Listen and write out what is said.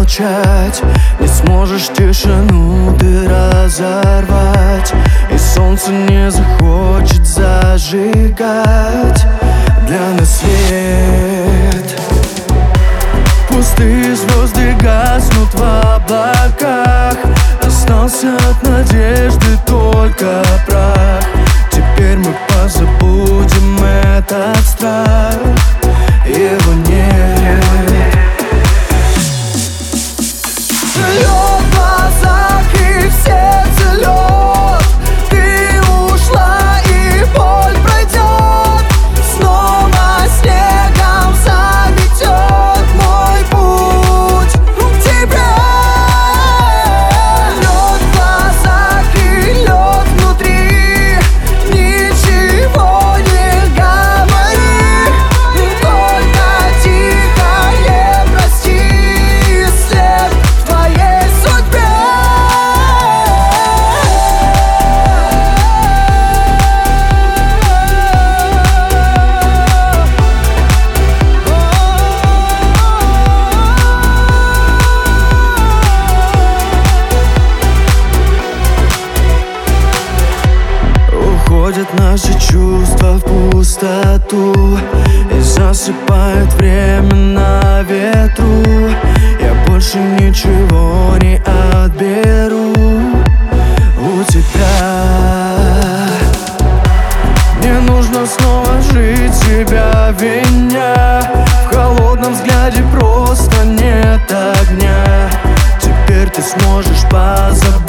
молчать, не сможешь тишину ты разорвать, и солнце не захочет зажигать для нас свет. Пустые звезды гаснут в облаках, остался от надежды только прах. Теперь мы позабудем этот страх, его нет. Лед в глазах и в сердце лед. Ты ушла и боль пройдет, снова снегом заметет мой путь к тебе. Лед в глазах и лед внутри, ничего не говори, только тихое прости, след в твоей судьбе. Уходят наши чувства в пустоту и засыпает время на ветру. Я больше ничего не отберу у тебя. Мне нужно снова жить, себя виня. В холодном взгляде просто нет огня. Теперь ты сможешь позабыть